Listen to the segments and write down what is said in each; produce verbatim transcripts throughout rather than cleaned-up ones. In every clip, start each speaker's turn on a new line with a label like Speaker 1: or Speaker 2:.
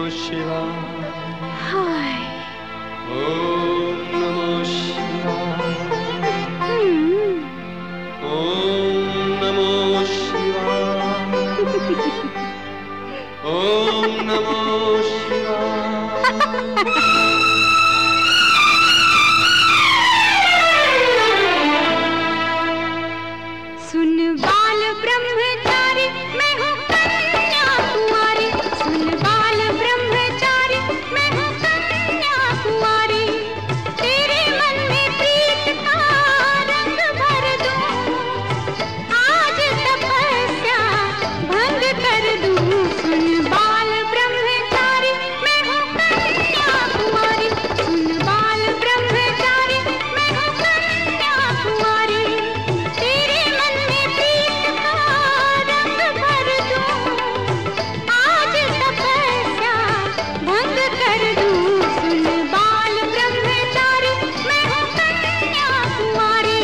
Speaker 1: शिवाय।
Speaker 2: हाय।
Speaker 1: ओम नमो शिवाय। ओम नमो शिवाय। ओम नमो शिवाय।
Speaker 2: सुन बाल ब्रह्मचारी मैं हूँ कन्याकुमारी। सुन बाल ब्रह्मचारी मैं हूँ कन्याकुमारी। तेरे मन में प्रीत का रंग भर दूं। आज तपस्या भंग कर दूं। सुन बाल ब्रह्मचारी मैं हूँ कन्याकुमारी। सुन बाल ब्रह्मचारी मैं हूँ कन्याकुमारी। तेरे मन में प्रीत का रंग भर दूं। आज तपस्या भंग कर दूं। सुन बाल ब्रह्मचारी मैं हूँ कन्याकुमारी।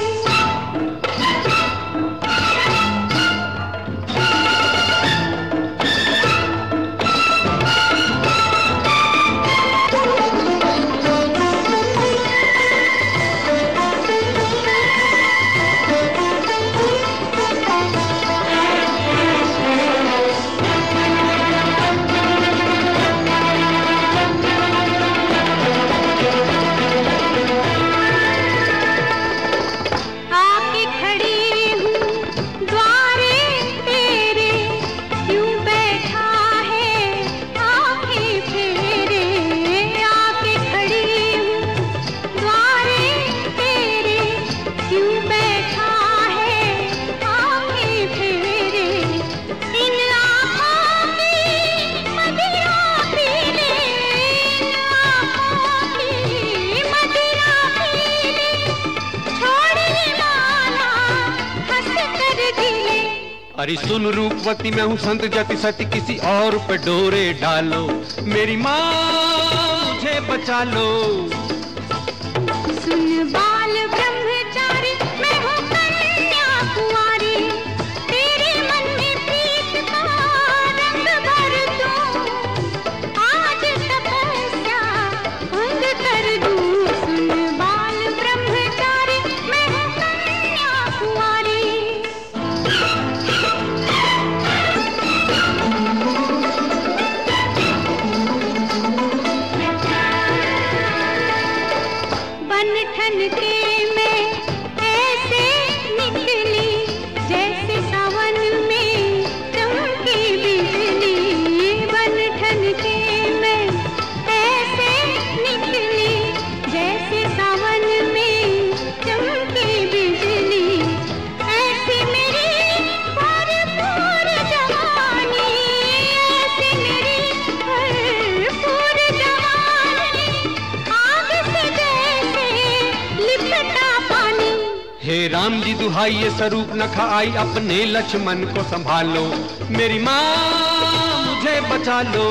Speaker 2: आके खड़ी हूँ द्वारे तेरे। क्यों बैठा है आँखें फेरे। आके खड़ी हूँ द्वारे तेरे। क्यों बैठा है आँखें फेरे। इन आँखों की मदिरा पी ले। इन आँखों की मदिरा पी ले। छोड़ ये माला हंस कर गिले।
Speaker 1: अरे सुन रूपवती मैं हूँ संत जाति सती। किसी और पे डोरे डालो मेरी माँ मुझे बचा लो।
Speaker 2: सुन बाल ब्रह्मचारी मैं हूँ कन्याकुमारी। तेरे मन में प्रीत का रंग भर दूं। आज तपस्या भंग कर दूं। सुन बाल ब्रह्मचारी मैं हूँ कन्याकुमारी। बन ठन के मैं ऐसे निकली जैसे सावन में चमकी बिजली। बन ठन के मैं ऐसे निकली जैसे सावन में चमकी बिजली। ऐसी मेरी भरपूर जवानी। ऐसी मेरी भरपूर जवानी। आग से जैसे लिपटा पानी।
Speaker 1: हे राम जी दुहाई ये स्वरूप न खाई। अपने लक्ष्मण को संभालो मेरी माँ मुझे बचा लो।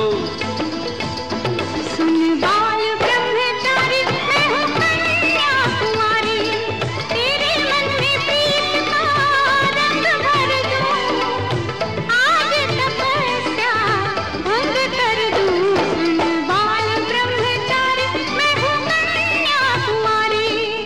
Speaker 2: सुन बाल ब्रह्मचारी मैं हूँ कन्याकुमारी। तेरे मन में प्रीत का रंग भर दूं। आज तपस्या भंग कर दूं। सुन बाल ब्रह्मचारी मैं हूँ कन्याकुमारी।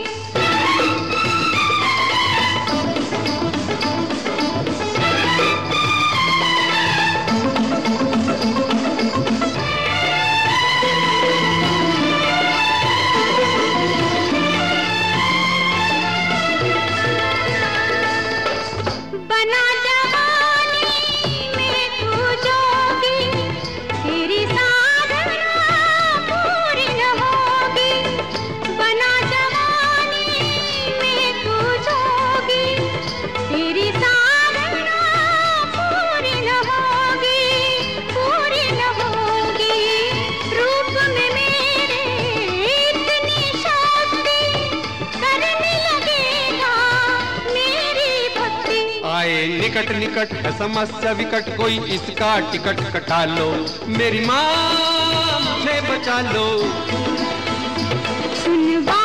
Speaker 2: बना जवानी में तू जोगी। तेरी साधना पूरी न होगी। बना जवानी में तू जोगी। तेरी साधना पूरी न होगी। पूरी न होगी। रूप में मेरे इतनी शक्ति करने लगेगा मेरी भक्ति।
Speaker 1: आए निकट निकट है समस्या विकट। कोई इसका टिकट कटा लो मेरी माँ मुझे बचा लो।
Speaker 2: सुन बाल